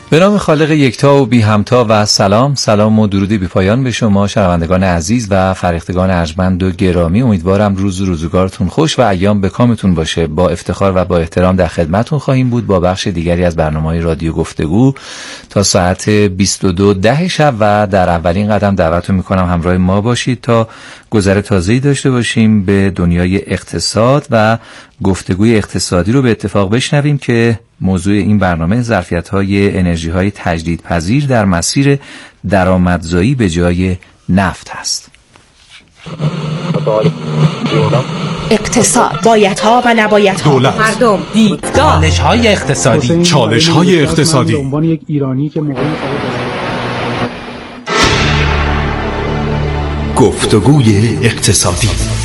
به نام خالق یکتا و بی همتا و سلام و درودی بی پایان به شما شنوندگان عزیز و فرهیختگان ارجمند و گرامی. امیدوارم روزگارتون خوش و ایام به کامتون باشه. با افتخار و با احترام در خدمتتون خواهیم بود با بخش دیگری از برنامه‌های رادیو گفتگو تا ساعت 22:10 شب و در اولین قدم دعوتتون میکنم همراه ما باشید تا گذر تازه‌ای داشته باشیم به دنیای اقتصاد و گفتگوی اقتصادی رو به اتفاق بشنویم که موضوع این برنامه ظرفیت‌های انرژی‌های تجدیدپذیر در مسیر درآمدزایی به جای نفت هست. اقتصاد، بایدها و نبایدها، دولت، مردم، دیدگاه، چالش‌های اقتصادی، چالش‌های اقتصادی. به عنوان یک ایرانی که گفتگوی اقتصادی.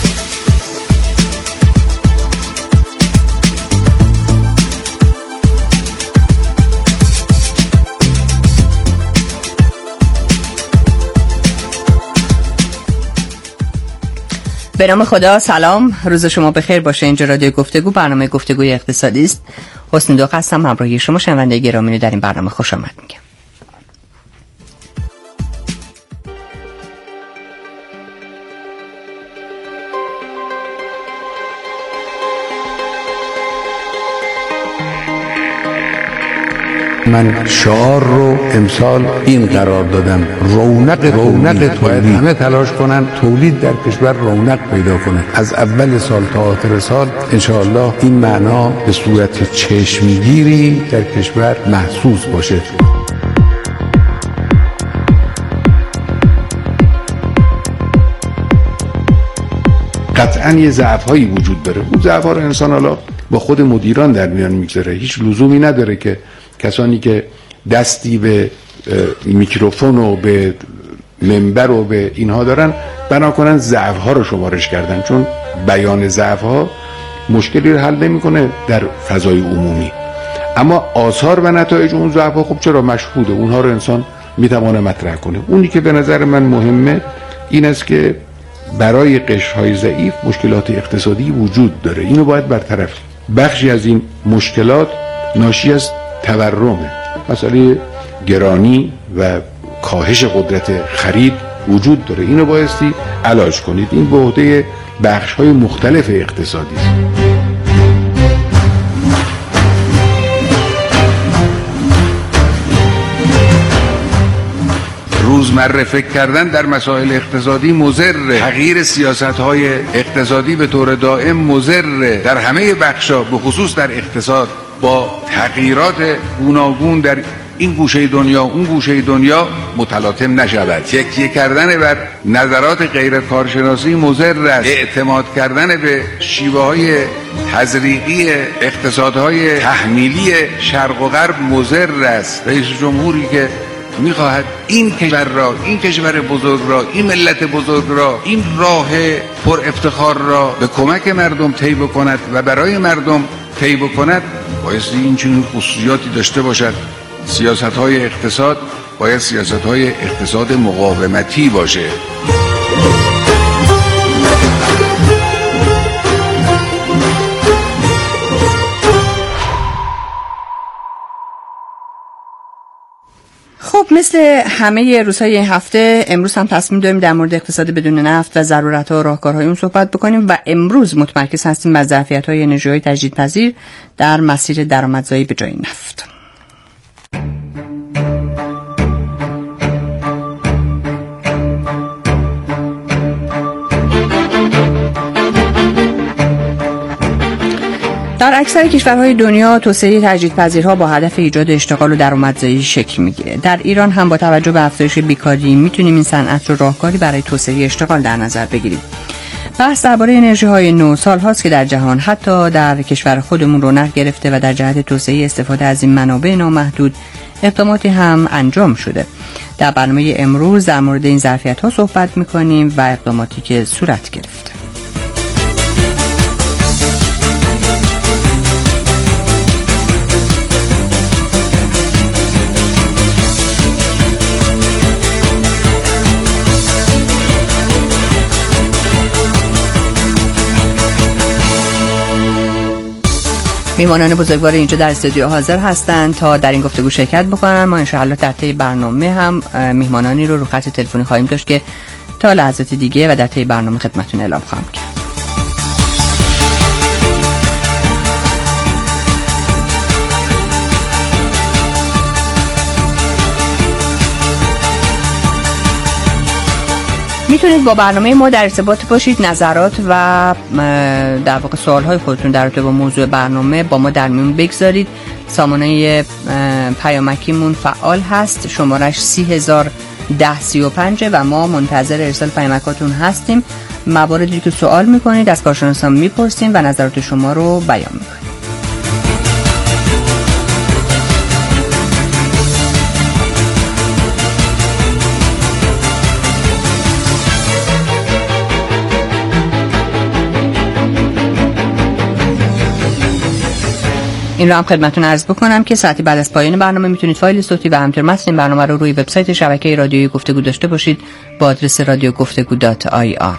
به نام خدا، سلام، روز شما بخیر باشه. اینجا رادیو گفتگو، برنامه گفتگوی اقتصادی است. حسین دو هستم، همراهی شما شنونده گرامی در این برنامه خوش آمد میگم. من شعار رو امسال این قرار دادم: رونق تولید. همه تلاش کنن تولید در کشور رونق پیدا کنه. از اول سال تا آخر سال انشاءالله این معنا به صورت چشمگیری در کشور محسوس باشه. قطعاً یه ضعف‌هایی وجود داره. اون ضعف‌ها رو انسان حالا با خود مدیران در میان میگذاره. هیچ لزومی نداره که کسانی که دستی به میکروفون و به منبر و به اینها دارن بنا کنن ضعف‌ها رو شمارش کردن، چون بیان ضعف‌ها مشکلی رو حل نمی‌کنه در فضای عمومی. اما آثار و نتایج اون ضعف‌ها خب چرا مشهوده، اونها رو انسان میتونه مطرح کنه. اونی که به نظر من مهمه این است که برای قشرهای ضعیف مشکلات اقتصادی وجود داره، اینو باید برطرف. بخشی از این مشکلات ناشی از تورمه، مسئله گرانی و کاهش قدرت خرید وجود داره، اینو بایستی علاج کنید. این به عهده بخش‌های مختلف اقتصادی است. روزمره فکر کردن در مسائل اقتصادی مضر، تغییر سیاست‌های اقتصادی به طور دائم مضر. در همه بخش‌ها به خصوص در اقتصاد با تغییرات گوناگون در این گوشه دنیا اون گوشه دنیا متلاطم نشود. تکیه کردن بر نظرات غیر کارشناسی مضر است. اعتماد کردن به شیوه‌های تزریقی اقتصادهای تحمیلی شرق و غرب مضر است. رئیس جمهوری که میخواهد این کشور را، این کشور بزرگ را، این ملت بزرگ را، این راه پر افتخار را به کمک مردم طی بکند و برای مردم طی بکند، بایستی این چنین خصوصیاتی داشته باشد. سیاست‌های اقتصاد باید سیاست‌های اقتصاد مقاومتی باشه. خب، مثل همه روزهای این هفته امروز هم تصمیم داریم در مورد اقتصاد بدون نفت و ضرورت‌ها و راهکارهای اون صحبت بکنیم و امروز متمرکز هستیم بر ظرفیت‌های انرژی‌های تجدیدپذیر در مسیر درآمدزایی به جای نفت. در اکثر کشورهای دنیا توسعه تجدیدپذیرها با هدف ایجاد اشتغال و درآمدزایی شکل میگیره. در ایران هم با توجه به افزایش بیکاری میتونیم این صنعت رو راهکاری برای توسعه اشتغال در نظر بگیریم. بحث درباره انرژی‌های نو سال‌هاست که در جهان حتی در کشور خودمون رونق گرفته و در جهت توسعه استفاده از این منابع نامحدود اقداماتی هم انجام شده. در برنامه امروز در مورد این ظرفیت‌ها صحبت می‌کنیم و اقداماتی که صورت گرفته. میهمانان بزرگوار اینجا در استودیو حاضر هستند تا در این گفتگو شرکت بکنن. ما ان شاءالله در طی برنامه هم میهمانانی رو خط تلفنی خواهیم داشت که تا لحظات دیگه و در طی برنامه خدمتتون اعلام خواهم کرد. میتونید با برنامه ما در ارتباط باشید. نظرات و در واقع سوالهای خودتون در رابطه با موضوع برنامه با ما در میون بگذارید. سامانه پیامکیمون فعال هست، شمارش 301035 و ما منتظر ارسال پیامکاتون هستیم. مواردی که سوال میکنید از کارشناسان میپرسیم و نظرات شما رو بیان میکنیم. این رو هم خدمتتون عرض بکنم که ساعتی بعد از پایان برنامه میتونید فایل صوتی و همینطور متن این برنامه رو روی وبسایت شبکه رادیویی گفتگو داشته باشید با آدرس radiogoftegu.ir.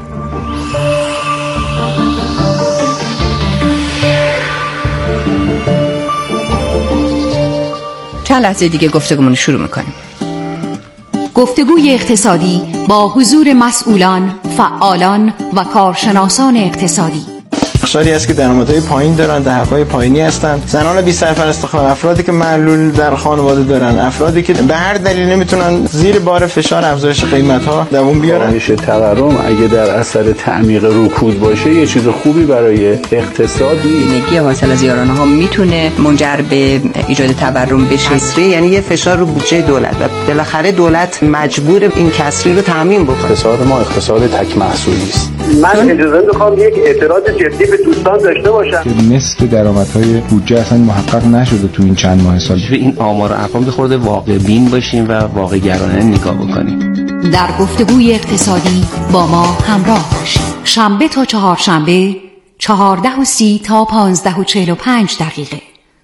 چند لحظه دیگه گفتگومون شروع میکنیم. گفتگوی اقتصادی با حضور مسئولان، فعالان و کارشناسان اقتصادی. بخشاری است که درآمدهای پایین دارن، دهک‌های پایینی هستند، زنان بی سرپرست خانه، افرادی که معلول در خانواده دارن، افرادی که به هر دلیل نمیتونن زیر بار فشار افزایش قیمت‌ها دوام بیارن. کاهش تورم اگه در اثر تعمیق رکود باشه یه چیز خوبی برای اقتصاد نیست. نگی حاصل از یارانه‌ها میتونه منجر به ایجاد تورم بشه. کسری یعنی یه فشار رو بودجه دولت و بالاخره دولت مجبور این کسری رو تامین بکنه. اقتصاد ما اقتصاد تک محصولی است. من اجازه میخوام یک اعتراض جدی به دوستان داشته باشم که نصف درآمدهای بودجه اصلا محقق نشده تو این چند ماه سال. این آمار و ارقام به خورده واقع بین باشیم و واقع گرایانه نگاه بکنیم. در گفتگوی اقتصادی با ما همراه باشید. شنبه تا چهارشنبه 14:30 تا 15:45 دقیقه.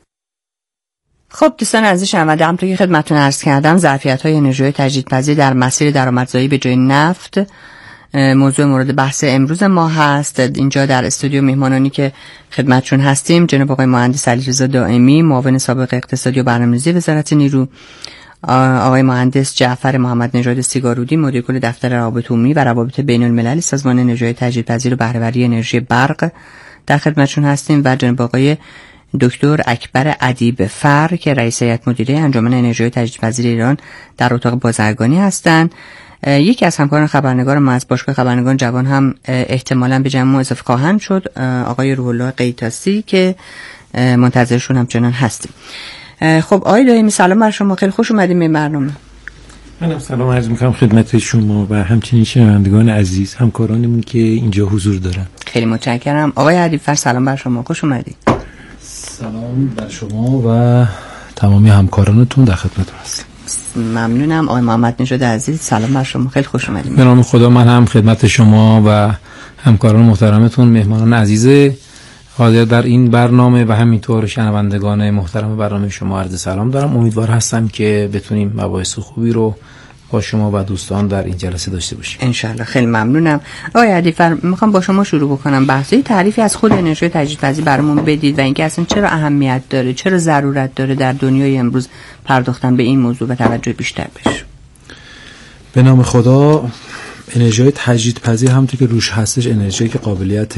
خب دوستان عزیز، شنونده همونطور که خدمتتون عرض کردم ظرفیت‌های انرژی تجدیدپذیر در مسیر درآمدزایی به جای نفت موضوع مورد بحث امروز ما هست. اینجا در استودیو میهمانانی که خدمتشون هستیم جناب آقای مهندس علیرضا دائمی، معاون سابق اقتصادی و برنامه‌ریزی وزارت نیرو، آقای مهندس جعفر محمد نژاد سیگارودی، مدیر کل دفتر روابط عمومی و روابط بین المللی سازمان انرژی تجدیدپذیر و بهره‌وری انرژی برق در خدمتشون هستیم، و جناب آقای دکتر اکبر ادیب فر که رئیس هیئت مدیره انجمن انرژی تجدیدپذیر ایران در اتاق بازرگانی هستند. یکی از همکاران خبرنگار ما از باشگاه خبرنگاران جوان هم احتمالاً به جمع ما اضافه خواهند شد، آقای روح الله قیتاسی که منتظرشون همچنان هستیم. خب آقای دائمی سلام بر شما، خیلی خوش اومدیم به برنامه. منم سلام عرض می‌کنم خدمت شما و همچنین شنوندگان عزیز همکارانمون که اینجا حضور دارن. خیلی متشکرم. آقای ادیب فر سلام بر شما، خوش اومدید. سلام بر شما و تمامی همکارانتون در خدمتتون هستم. ممنونم. آقای محمد نژاد عزیز سلام بر شما، خیلی خوش اومدید. به نام خدا من هم خدمت شما و همکاران محترمتون، مهمانان عزیز حاضر در این برنامه و همینطور شنوندگان محترم برنامه شما عرض سلام دارم. امیدوار هستم که بتونیم مباحث خوبی رو با شما و دوستان در این جلسه داشته باشیم ان شاء الله. خیلی ممنونم. آقای عدیفر میخوام با شما شروع بکنم. بحثی تعریفی از خود انرژی تجدیدپذیر برامون بدید و اینکه اصلا چرا اهمیت داره، چرا ضرورت داره در دنیای امروز پرداختن به این موضوع و توجه بیشتر بشه. به نام خدا انرژی تجدیدپذیر همونطور که روش هستش انرژی که قابلیت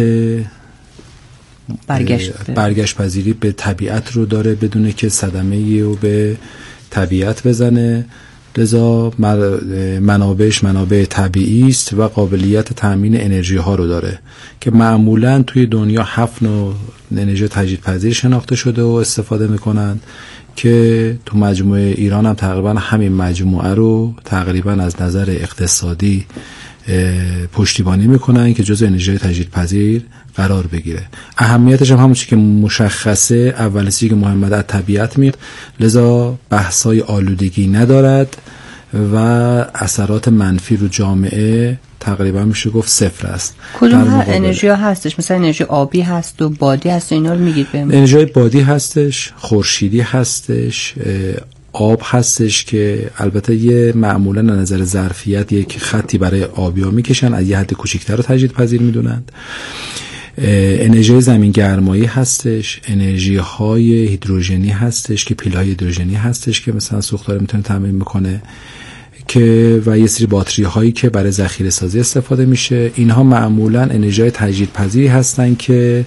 برگشت پذیری به طبیعت رو داره بدونه که صدمه‌ای رو به طبیعت بزنه، لذا منابعش منابع طبیعی است و قابلیت تامین انرژی ها رو داره که معمولا توی دنیا 7 نوع انرژی تجدیدپذیر شناخته شده و استفاده میکنن که تو مجموعه ایران هم تقریبا همین مجموعه رو تقریبا از نظر اقتصادی پشتیبانی میکنن که جزء انرژی تجدیدپذیر قرار بگیره. اهمیتش هم همون چیزی که مشخصه، اول چیزی که مهمه در طبیعت میاد، لذا بحثای آلودگی ندارد و اثرات منفی رو جامعه تقریبا میشه گفت صفر است. کدوم انرژی ها هستش؟ مثلا انرژی آبی هست و بادی هست، اینا رو میگید بهم؟ انرژی بادی هستش، خورشیدی هستش، آب هستش که البته یه معمولا از نظر ظرفیت یک خطی برای آبیا میکشن، از یه حد کوچیک‌تر رو تجدیدپذیر میدونند. انرژی زمین گرمایی هستش، انرژی های هیدروژنی هستش که پیل‌های هیدروژنی هستش که مثلا سوختار میتونه تامین بکنه که و یه سری باتری هایی که برای ذخیره سازی استفاده میشه. اینها معمولا انرژی تجدیدپذیری هستن که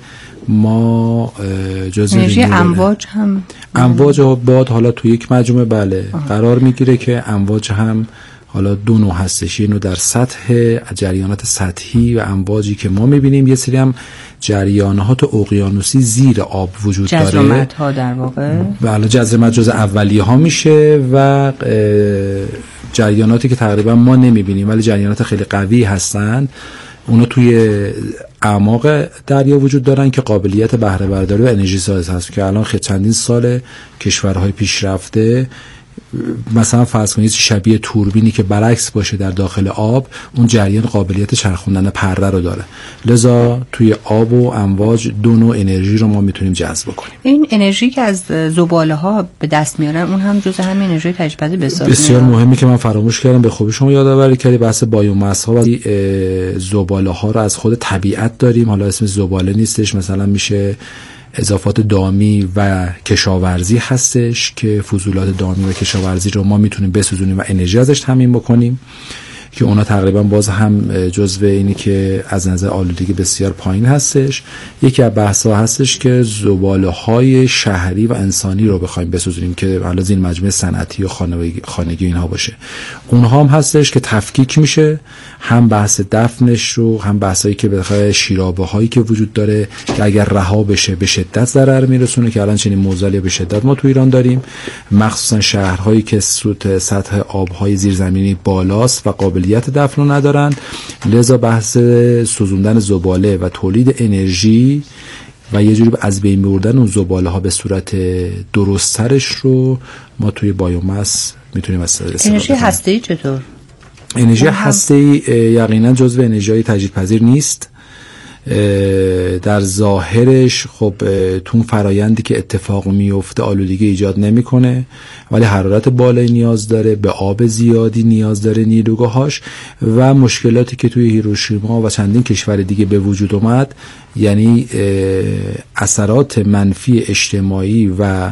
ما جزء انرژی امواج هم امواج باد حالا تو یک مجموعه بله قرار میگیره که امواج هم حالا دو نوع هستش، یه نوع در سطح جریانات سطحی و امواجی که ما میبینیم، یه سری هم جریانات اقیانوسی زیر آب وجود داره، جزرمت ها در واقع. بله جزرمت جزء اولیه ها میشه و جریاناتی که تقریبا ما نمیبینیم ولی جریانات خیلی قوی هستن، اونا توی اعماق دریا وجود دارن که قابلیت بهره برداری و انرژی ساز هست که الان خیلی چندین سال کشورهای پیشرفته مثلا فرض کنید شبیه توربینی که برعکس باشه در داخل آب، اون جریان قابلیت چرخوندن پرده رو داره، لذا توی آب و امواج دو نوع انرژی رو ما میتونیم جذب کنیم. این انرژی که از زباله ها به دست میارن اون هم جزء همین انرژی تجدیدپذیر بسیار مهمه که من فراموش کردم، به خوبی شما یادآوری کردید. بحث بایوماس ها و زباله ها رو از خود طبیعت داریم، حالا اسم زباله نیستش، مثلا میشه اضافات دامی و کشاورزی هستش که فضولات دامی و کشاورزی رو ما میتونیم بسوزونیم و انرژی ازش تامین بکنیم که اونا تقریبا باز هم جزو اینی که از نظر آلودگی بسیار پایین هستش. یکی از بحث‌ها هستش که زباله‌های شهری و انسانی رو بخوایم بسوزونیم که حالا زیر مجموعه صنعتی و خانگی اینها باشه، اونها هم هستش که تفکیک میشه، هم بحث دفنش رو، هم بحثایی که بخواد شیرابه‌هایی که وجود داره که اگر رها بشه به شدت ضرر میرسونه که الان چنین موزلی به شدت ما تو ایران داریم، مخصوصا شهرهایی که سطح آب‌های زیرزمینی بالاست و قابلیت دفن ندارن، لذا بحث سوزوندن زباله و تولید انرژی و یه جوری از بین بردن اون زباله ها به صورت درست‌ترش رو ما توی بایوماس میتونیم استفاده کنیم. انرژی هسته‌ای چطور؟ انرژی هسته‌ای یقینا جزو انرژی تجدیدپذیر نیست. در ظاهرش خب تو فرایندی که اتفاق میفته آلودگی ایجاد نمیکنه، ولی حرارت بالایی نیاز داره، به آب زیادی نیاز داره نیروگاهاش، و مشکلاتی که توی هیروشیما و چندین کشور دیگه به وجود اومد، یعنی اثرات منفی اجتماعی و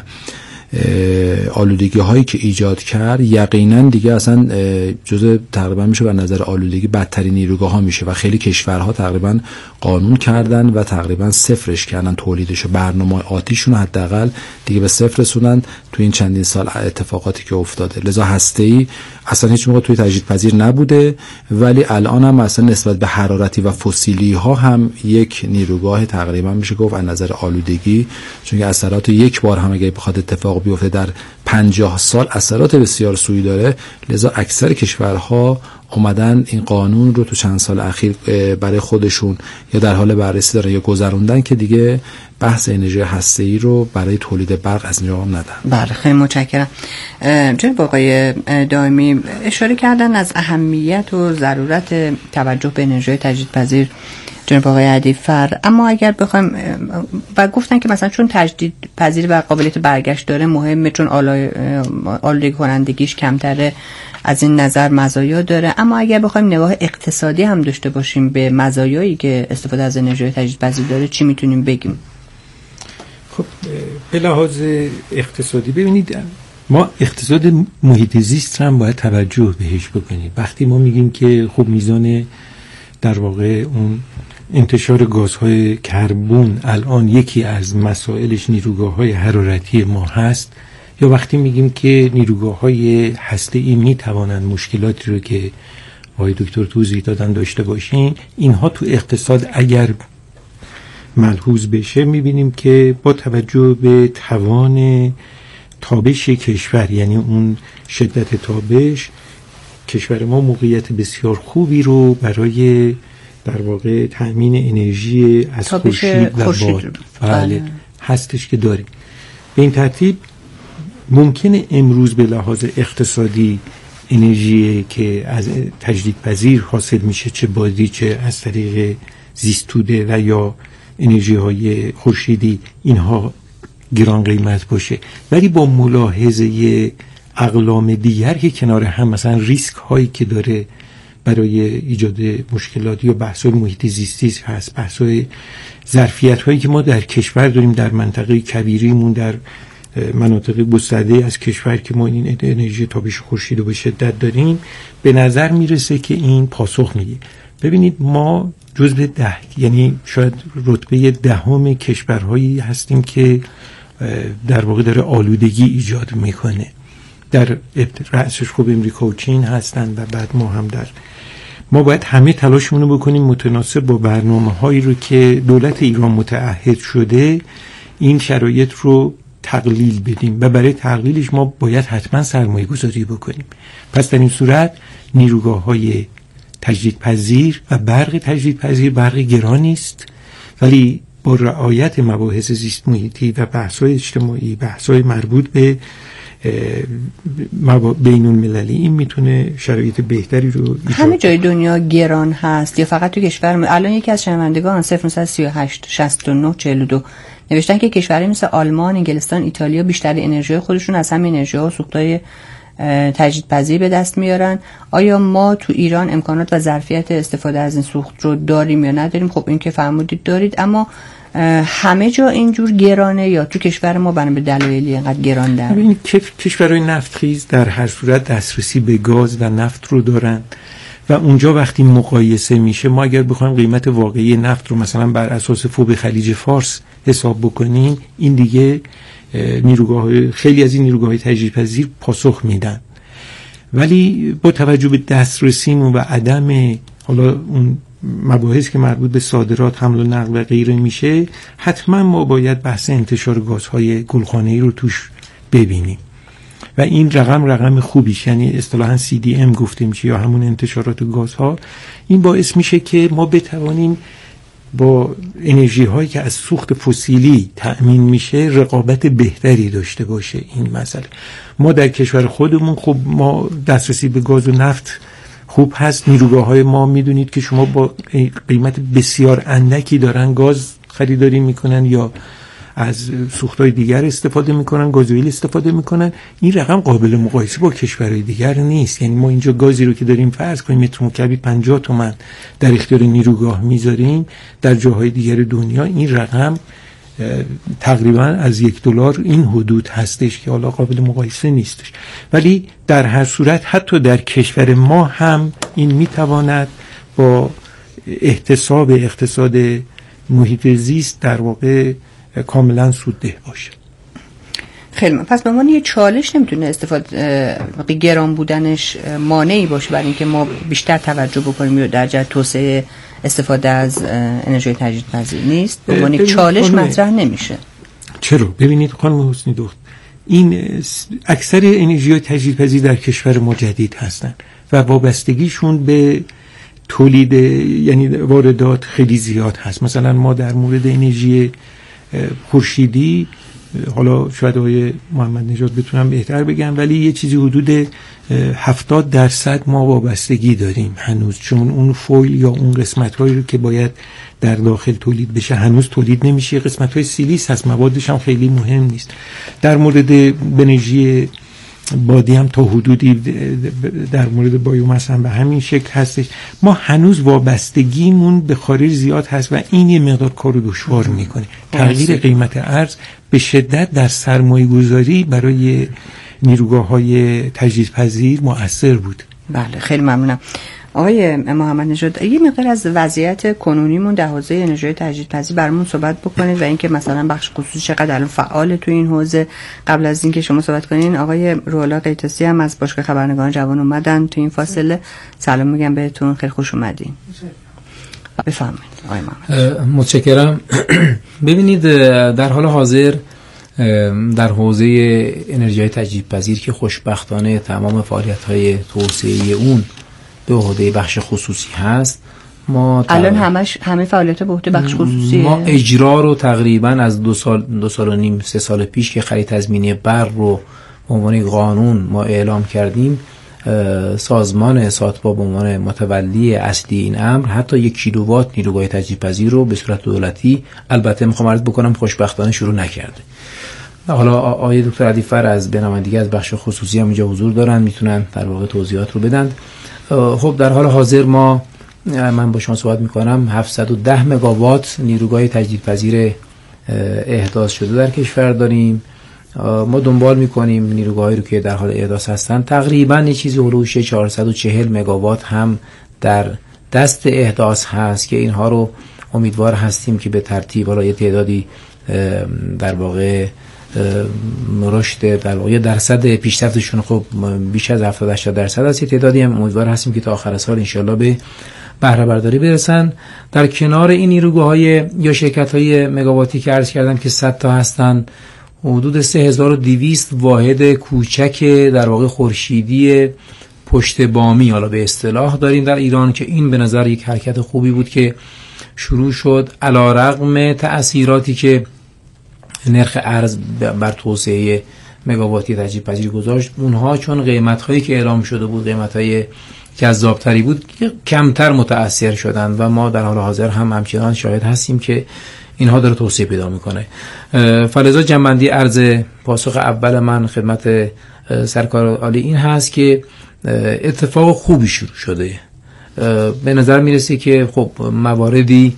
آلودگی هایی که ایجاد کرد، یقینا دیگه اصلا جزء تقریبا میشه بر نظر آلودگی بدترین نیروگاه ها میشه و خیلی کشورها تقریبا قانون کردن و تقریبا صفرش کردن تولیدش و برنامه آتیشون حداقل دیگه به صفر رسوندن تو این چندین سال اتفاقاتی که افتاده. لذا هسته‌ای اصلا هیچ موقع توی تجدیدپذیر نبوده، ولی الان هم اصلا نسبت به حرارتی و فسیلی ها هم یک نیروگاه تقریبا میشه گفت از نظر آلودگی، چون که اثرات یک بار هم اگه بخواد اتفاق بیفته در 50 سال اثرات بسیار سوئی داره. لذا اکثر کشورها اومدن این قانون رو تو چند سال اخیر برای خودشون یا در حال بررسی دارن یا گذروندن که دیگه بحث انرژی هسته‌ای رو برای تولید برق از انجام ندن. بله خیلی متشکرم. جناب آقای دائمی اشاره کردن از اهمیت و ضرورت توجه به انرژی تجدیدپذیر جناب آقای عدیفر، اما اگر بخوایم و گفتن که مثلا چون تجدیدپذیر و قابلیت برگشت داره مهمه، چون آلودگی کنندگیش کمتره، از این نظر مزایا داره، اما اگر بخوایم نگاه اقتصادی هم داشته باشیم به مزایایی که استفاده از انرژی تجدیدپذیر داره، چی میتونیم بگیم؟ خب به لحاظ اقتصادی ببینید، ما اقتصاد محیط زیست هم باید توجه بهش بکنیم. وقتی ما میگیم که خب میزان در واقع اون انتشار گازهای کربن الان یکی از مسائلش نیروگاه‌های حرارتی ما هست، یا وقتی میگیم که نیروگاه‌های هسته‌ای میتوانند مشکلاتی رو که آقای دکتر توضیح دادن داشته باشین، اینها تو اقتصاد اگر ملحوظ بشه میبینیم که با توجه به توان تابش کشور، یعنی اون شدت تابش، کشور ما موقعیت بسیار خوبی رو برای در واقع تأمین انرژی از خورشید و باد بله هستش که داریم. به این ترتیب ممکنه امروز به لحاظ اقتصادی انرژی که از تجدیدپذیر حاصل میشه، چه بادی چه از طریق زیستوده و یا انرژی های خورشیدی، اینها گران قیمت باشه، ولی با ملاحظه اقلام دیگر که کنار هم، مثلا ریسک هایی که داره برای ایجاد مشکلات یا بحث‌های محیط زیستی هست، بحث‌های ظرفیت‌هایی که ما در کشور داریم، در منطقه کبیریمون، در مناطق گسترده از کشور که ما این انرژی تابش خورشید رو به شدت داریم، به نظر میرسه که این پاسخ میده. ببینید ما جزو 10 یعنی شاید رتبه 10 کشورهایی هستیم که در واقع داره آلودگی ایجاد میکنه. در رأسش خب امریکا و چین هستن و بعد ما هم ما باید همه تلاشمون رو بکنیم متناسب با برنامه‌هایی رو که دولت ایران متعهد شده این شرایط رو تقلیل بدیم و برای تقلیلش ما باید حتما سرمایه گذاری بکنیم. پس در این صورت نیروگاه‌های تجدیدپذیر و برق تجدیدپذیر، برق گرانی است ولی با رعایت مباحث زیست محیطی و بحث‌های اجتماعی، بحث‌های مربوط به بین المللی، این میتونه شرایط بهتری رو ایجاد. همه جای دنیا گران هست یا فقط تو کشور الان یکی از شنوندگان 0938 69 42 نوشتن که کشوری مثل آلمان، انگلستان، ایتالیا بیشتر انرژی خودشون از همین انرژی‌ها و سوخت‌های تجدیدپذیر به دست میارن. آیا ما تو ایران امکانات و ظرفیت استفاده از این سوخت رو داریم یا نداریم؟ خب این که فرمودید دارید، اما همه جا اینجور گرانه یا تو کشور ما بنا به دلایلی اینقدر گران داره؟ ببینید کشورهای نفتخیز در هر صورت دسترسی به گاز و نفت رو دارن و اونجا وقتی مقایسه میشه، ما اگر بخوایم قیمت واقعی نفت رو مثلا بر اساس فوب خلیج فارس حساب بکنیم، این دیگه خیلی از این نیروگاه‌های تجدیدپذیر پاسخ میدن. ولی با توجه به دسترسیمون و عدم حالا اون مباحث که مربوط به صادرات، حمل و نقل و غیره میشه، حتما ما باید بحث انتشار گازهای گلخانه‌ای رو توش ببینیم و این رقم خوبیش، یعنی اصطلاحاً CDM گفته میشه یا همون انتشارات گازها. این باعث میشه که ما بتوانیم با انرژی هایی که از سوخت فسیلی تأمین میشه رقابت بهتری داشته باشه. این مسئله ما در کشور خودمون خب ما دسترسی به گاز و نفت خوب هست. نیروگاه های ما میدونید که شما با قیمت بسیار اندکی دارن گاز خریداری میکنن یا از سوختهای دیگر استفاده میکنن، گازوئیل استفاده میکنن. این رقم قابل مقایسه با کشورهای دیگر نیست. یعنی ما اینجا گازی رو که داریم فرض کنیم متر مکعبی 50 تومان در اختیار نیروگاه میذاریم، در جاهای دیگر دنیا این رقم تقریبا از $1 این حدود هستش که حالا قابل مقایسه نیستش. ولی در هر صورت حتی در کشور ما هم این میتواند با احتساب اقتصاد محیط زیست در واقع کاملا سودده باشه. خیلی پس به عنوان یه چالش نمیتونه استفاده گران بودنش مانعی باشه برای اینکه ما بیشتر توجه بکنیم یا در جهت توسعه استفاده از انرژی تجدیدپذیر نیست؟ به عنوان چالش مطرح نمیشه. چرا؟ ببینید خانم حسنی دخت، این اکثر انرژی تجدیدپذیر در کشور ما جدید هستن و وابستگیشون به تولید یعنی واردات خیلی زیاد هست. مثلا ما در مورد انرژی خورشیدی، حالا شاید آقای محمد نژاد بتونم بهتر بگم، ولی یه چیزی حدود 70% ما وابستگی داریم هنوز، چون اون فویل یا اون قسمت‌هایی رو که باید در داخل تولید بشه هنوز تولید نمیشه. قسمت‌های سیلیس هست، موادش هم خیلی مهم نیست. در مورد انرژی بادی هم تا حدودی در مورد بایوماس هم به همین شکل هستش. ما هنوز وابستگیمون به خارج زیاد هست و این یه مقدار کارو دشوار میکنه. تغییر قیمت ارز به شدت در سرمایه گذاری برای نیروگاه‌های تجدیدپذیر مؤثر بود. بله خیلی ممنونم. آقای محمد نژاد، یه مقدار از وضعیت کنونیمون در حوزه انرژی تجدیدپذیر برامون صحبت بکنید و اینکه مثلا بخش خصوصی چقدر الان فعال تو این حوزه. قبل از اینکه شما صحبت کنین، آقای روح‌الله قیطاسی هم از باشگاه خبرنگاران جوان اومدن تو این فاصله. سلام میگم بهتون، خیلی خوش اومدین. بفرمایید آقای محمد. متشکرم. ببینید در حال حاضر در حوزه انرژی تجدیدپذیر که خوشبختانه تمام فعالیت‌های توسعه اون به عهده بخش خصوصی هست، ما الان همه فعالیت به عهده بخش خصوصیه. ما اجرا رو تقریبا از 2 سال و نیم 3 سال پیش که خرید تضمینی برق رو به عنوان قانون ما اعلام کردیم، سازمان ساتبا به عنوان متولی اصلی این امر حتی 1 کیلووات نیروگاه تجدیدپذیر رو به صورت دولتی، البته میخوام عرض بکنم خوشبختانه شروع نکرده. حالا آقای دکتر علیفر از بنمایندگی از بخش خصوصی هم اینجا حضور دارن، میتونن در واقع توضیحات رو بدن. خب در حال حاضر من با شما صحبت میکنم 710 مگاوات نیروگاه تجدیدپذیر احداث شده در کشور داریم. ما دنبال میکنیم نیروگاهی رو که در حال احداث هستن، تقریبا یه چیزی هلوش 440 مگاوات هم در دست احداث هست که اینها رو امیدوار هستیم که به ترتیب حالا یه تعدادی در واقع رشد در واقع درصد پیشرفتشون خب بیش از 70-80% است، یه تعدادی هم امیدوار هستیم که تا آخر سال انشالله به بهره برداری برسن. در کنار این نیروگاه‌های یا شرکت‌های مگاواتی که عرض کردم که 100 تا هستن، حدود 3200 واحد کوچک در واقع خورشیدی پشت بامی حالا به اصطلاح داریم در ایران که این به نظر یک حرکت خوبی بود که شروع شد، علیرغم تأثیراتی که نرخ ارز بر توسعه مگاواتی تجدیدپذیر گذاشت. اونها چون قیمت‌هایی که اعلام شده بود قیمت‌های جذابتری بود کمتر متأثر شدند و ما در حال حاضر هم همچنان شاهد هستیم که اینها داره توسعه پیدا میکنه. فلذا جنبندی عرض پاسخ اول من خدمت سرکار عالی این هست که اتفاق خوبی شروع شده. به نظر میرسه که خب مواردی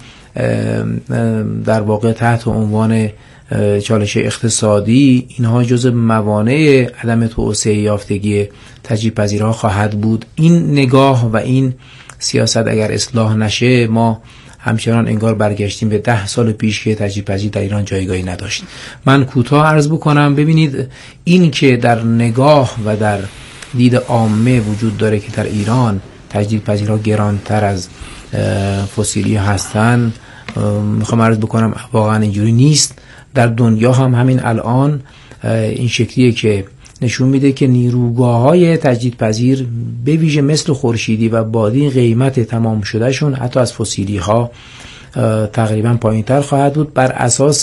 در واقع تحت عنوان چالش اقتصادی اینها جزء موانع عدم توسعه یافتگی تجدیدپذیرها خواهد بود. این نگاه و این سیاست اگر اصلاح نشه ما همچنان انگار برگشتیم به 10 سال پیش که تجدیدپذیر در ایران جایگاهی نداشت. من کوتاه عرض بکنم، ببینید این که در نگاه و در دید عامه وجود داره که در ایران تجدیدپذیرها گرانتر از فسیلی هستن، میخوام عرض بکنم واقعا اینجوری نیست. در دنیا هم همین الان این شکلیه که نشون میده که نیروگاه‌های تجدیدپذیر به ویژه مثل خورشیدی و بادی قیمت تمام شده شون حتی از فسیلی ها تقریبا پایین‌تر خواهد بود بر اساس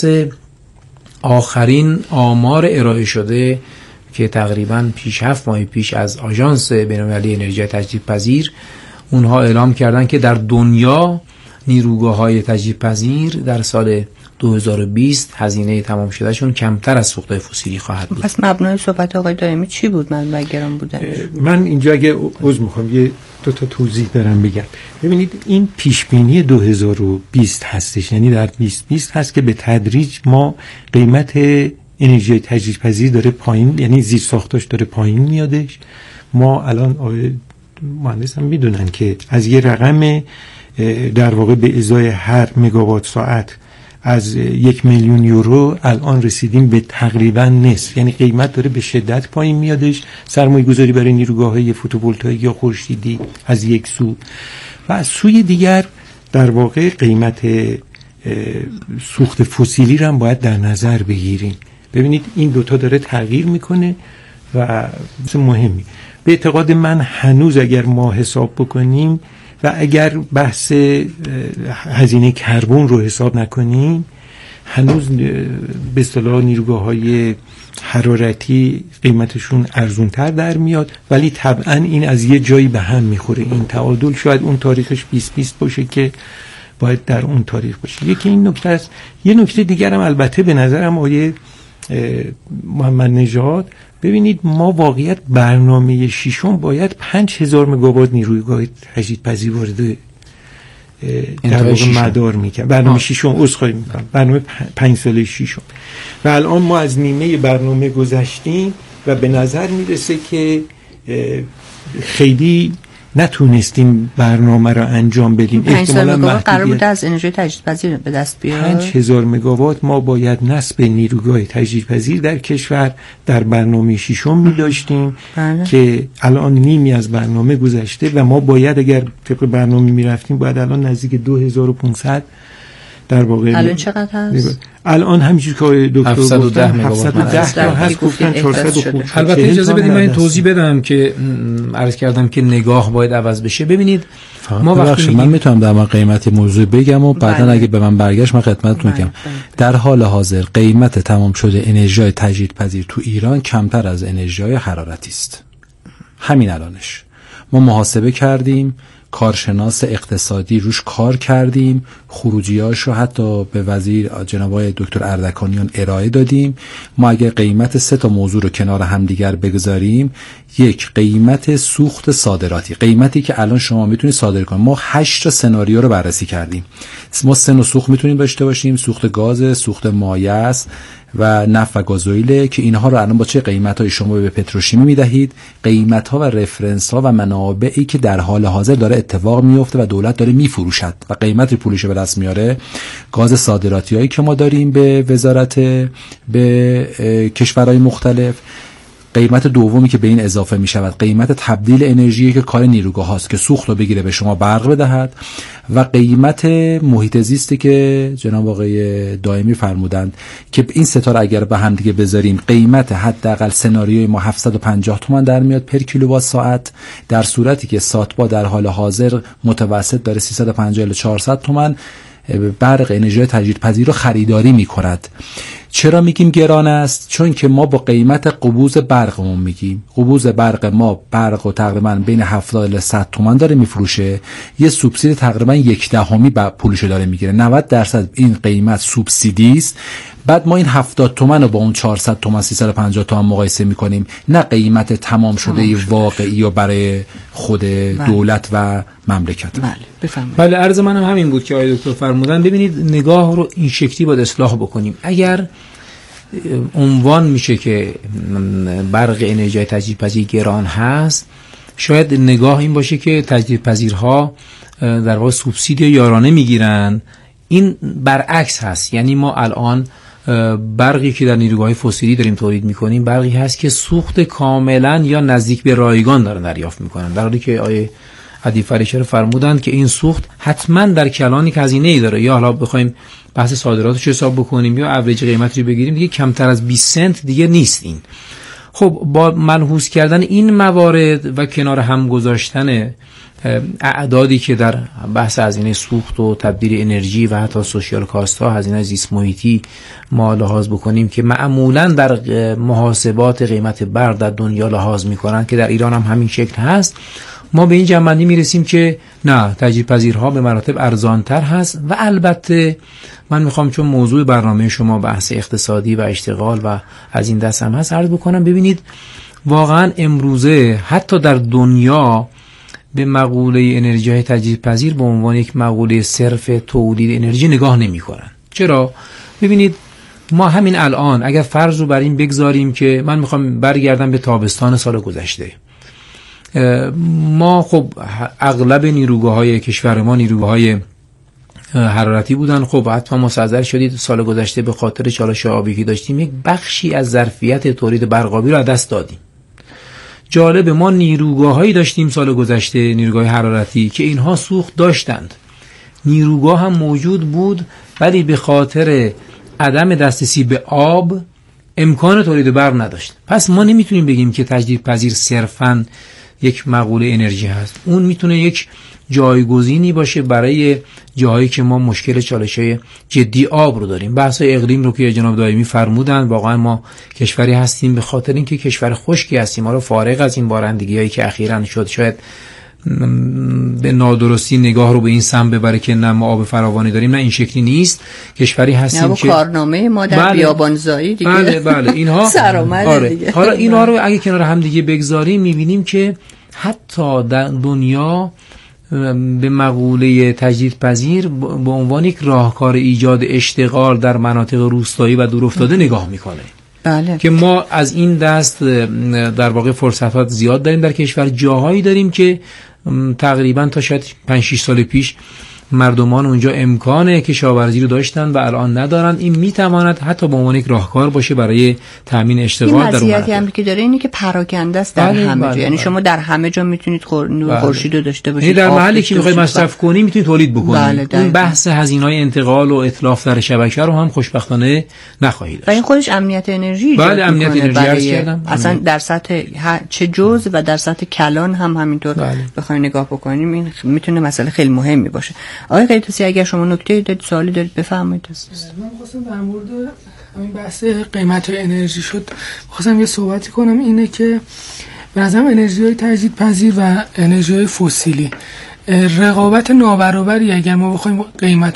آخرین آمار ارائه شده که تقریبا 7 ماه پیش از آژانس بین‌المللی انرژی تجدیدپذیر اونها اعلام کردن که در دنیا نیروگاه‌های تجدیدپذیر در سال 2020 هزینه تمام شده شون کمتر از سوخت‌های فسیلی خواهد بود. پس مبنای صحبت آقای دائمی چی بود؟ من گران بودن. من اینجا اگه عذر می‌خوام یه دو تا توضیح دارم بگم. ببینید این پیش بینی 2020 هستش، یعنی در 2020 هست که به تدریج ما قیمت انرژی تجدیدپذیر داره پایین، یعنی زیر ساختاش داره پایین میادش. ما الان مهندس هم میدونن که از یه رقم در واقع به ازای هر مگاوات ساعت از 1,000,000 یورو الان رسیدیم به تقریبا نصف، یعنی قیمت داره به شدت پایین میادش. سرمایه گذاری برای نیروگاه‌های فوتوولتائیک یا خورشیدی از یک سو و از سوی دیگر در واقع قیمت سوخت فسیلی رو هم باید در نظر بگیریم. ببینید این دوتا داره تغییر میکنه و مهمی به اعتقاد من هنوز اگر ما حساب بکنیم و اگر بحث هزینه کربن رو حساب نکنیم هنوز به اصطلاح نیروگاه‌های حرارتی قیمتشون ارزونتر در میاد، ولی طبعا این از یه جایی به هم میخوره. این تعادل شاید اون تاریخش 2020 باشه که باید در اون تاریخ باشه. یکی این نکته است. یه نکته دیگر هم البته به نظرم آقای محمد نژاد، ببینید ما واقعیت برنامه ششم باید 5000 مگاوات نیروگاه تجدیدپذیر وارد در واقع مدار میکنه. برنامه ششم عذرخواهی میکنم، برنامه 5 ساله ششم و الان ما از نیمه برنامه گذشتیم و به نظر میرسه که خیلی نتونستیم برنامه را انجام بدیم. احتمالاً مگاوات قرار بود از انرژی تجدیدپذیر به دست بیاد. 5000 مگاوات ما باید نصب نیروگاه تجدیدپذیر در کشور در برنامه ششم می داشتیم که الان نیمی از برنامه گذشته و ما باید اگر طبق برنامه می رفتیم باید الان نزدیک 2500 در واقع. الان چقدر هست؟ الان همینجوری که دکتر 710 مگاوات تا هست، گفتن 400. البته اجازه بدید من این توضیح بدم که عرض کردم که نگاه باید عوض بشه. ببینید ما وقتی من میتونم در مورد قیمت موضوع بگم و بعداً اگه به من برگشت من خدمتتون میگم. در حال حاضر قیمت تمام شده انرژی تجدیدپذیر تو ایران کمتر از انرژی حرارتی است. همین الانش ما محاسبه کردیم کارشناس اقتصادی روش کار کردیم، خروجیاش رو حتی به وزیر جناب آقای دکتر اردکانیان ارائه دادیم. ما اگر قیمت 3 موضوع رو کنار همدیگر بگذاریم، یک، قیمت سوخت صادراتی، قیمتی که الان شما میتونید صادر کنید. ما 8 سناریو رو بررسی کردیم. ما 3 نوع سوخت میتونیم داشته باشیم: سوخت گاز، سوخت مایع است و نفت و گازوئیل، که اینها رو الان با چه قیمت‌های شما به پتروشیمی میدهید، قیمت‌ها و رفرنس‌ها و منابعی که در حال حاضر داره اتفاق میفته و دولت داره میفروشد و قیمت پولش به دست میاره. گاز صادراتیایی که ما داریم به وزارت به کشورهای مختلف. قیمت دومی که به این اضافه می شود قیمت تبدیل انرژی که کار نیروگاه هاست که سوخت رو بگیره به شما برق بدهد، و قیمت محیط زیستی که جناب آقای دائمی فرمودند که این ستاره اگر به هم دیگه بذاریم قیمت حداقل سناریوی ما 750 تومان در میاد پر کیلووات ساعت، در صورتی که ساتبا در حال حاضر متوسط داره 350 الی 400 تومان برق انرژی تجدیدپذیر رو خریداری می‌کند. چرا میگیم گران است؟ چون که ما با قیمت قبوز برقمون میگیم قبوز برق ما برق و تقریبا بین 70 الی 100 تومان داره میفروشه، یه سوبسیدی تقریبا 1/10 پولشو داره میگیره. 90% این قیمت سوبسیدی است. بعد ما این 70 تومان رو با اون 400 تومان 350 تومان مقایسه میکنیم، نه قیمت تمام شده واقعی و برای خود دولت و مملکت. بله عرض منم همین بود که آقای دکتر فرمودن. ببینید نگاه رو این شکلی باید اصلاح بکنیم. اگر عنوان میشه که برق انرژی تجدیدپذیر گران هست، شاید نگاه این باشه که تجدیدپذیرها در واقع سوبسیدی یارانه میگیرن. این برعکس هست. یعنی ما الان برقی که در نیروگاه‌های فسیلی داریم تولید میکنیم برقی هست که سوخت کاملا یا نزدیک به رایگان دارن دریافت میکنن، در حالی که آیه عدیف فریشر فرمودند که این سوخت حتما در کلانی که هزینه‌ای داره. یا حالا بخوایم بحث صادراتش حساب بکنیم یا اوریج قیمتی رو بگیریم، دیگه کمتر از 20 سنت دیگه نیست این. خب با ملحوظ کردن این موارد و کنار هم گذاشتن اعدادی که در بحث هزینه سوخت و تبدیل انرژی و حتی سوشیال کاست ها، هزینه زیست محیطی ما لحاظ بکنیم که معمولا در محاسبات قیمت برق در دنیا لحاظ میکنن که در ایران هم همین شکل هست، ما به این جمع‌بندی میرسیم که نه، تجدیدپذیرها به مراتب ارزانتر هست. و البته من میخوام چون موضوع برنامه شما بحث اقتصادی و اشتغال و از این دست هم هست عرض بکنم. ببینید واقعا امروزه حتی در دنیا به مقوله انرژی تجدیدپذیر به عنوان یک مقوله صرف تولید انرژی نگاه نمی‌کنن. چرا؟ ببینید ما همین الان اگر فرض رو بر این بگذاریم که من میخوام برگردم به تابستان سال گذشته، ما خب اغلب نیروگاه‌های کشور ما نیروگاه‌های حرارتی بودن. خب حتما مستحضر شدید سال گذشته به خاطر چالش آبی که داشتیم یک بخشی از ظرفیت تولید برقابی رو از دست دادیم. جالب، ما نیروگاه‌هایی داشتیم سال گذشته، نیروگاه حرارتی که اینها سوخت داشتند، نیروگاه هم موجود بود، ولی به خاطر عدم دسترسی به آب امکان تولید برق نداشت. پس ما نمیتونیم بگیم که تجدیدپذیر صرفاً یک مقوله انرژی هست. اون میتونه یک جایگزینی باشه برای جاهایی که ما مشکل چالش‌های جدی آب رو داریم. بحث اقلیم رو که جناب دائمی فرمودن، واقعا ما کشوری هستیم به خاطر اینکه کشور خشکی هستیم، حالا فارغ از این بارندگی‌هایی که اخیراً شد شاید به نادرستی نگاه رو به این سمت ببره که نه ما آب فراوانی داریم، نه این شکلی نیست. کشوری هستیم که کارنامه ما در بیابانزایی دیگه بله اینها سرآمد دیگه. حالا اینا رو اگه کنار هم دیگه بگذاریم می‌بینیم که حتی در دنیا به مقوله تجدیدپذیر به عنوان یک راهکار ایجاد اشتغال در مناطق روستایی و دورافتاده نگاه میکنه. بله. که ما از این دست در واقع فرصتات زیاد داریم در کشور. جاهایی داریم که تقریبا تا شاید 5-6 سال پیش مردمان اونجا امکان کشاورزی رو داشتن و الان ندارن. این میتواند حتی به عنوان یک راهکار باشه برای تامین اشتغال در اون مناطق. این مزیتی هم که داره اینه که پراکنده است در همه جا. یعنی شما در همه جا میتونید نور خورشید رو داشته باشید. یعنی در محلی که میخوای مصرف کنی میتونید تولید بکنی. این بحث هزینه‌های انتقال و اتلاف در شبکه رو هم خوشبختانه نخواهید داشت. و این خودش امنیت انرژی ایجاد میکنه. امنیت انرژی عرض کردم. اصلا در سطح چه جزء و در سطح کلان هم همینطور بخواید نگاه بکنیم این میتونه مسئله خیلی مهمی باشه. آقای قیتوسی اگر شما نکته‌ای دارید سوالی دارید بفرمایید. من خواستم در مورد همین بحث قیمت انرژی شد خواستم یه صحبتی کنم، اینه که به نظرم انرژی‌های تجدیدپذیر و انرژی‌های فسیلی رقابت نابرابری اگر ما بخوایم قیمت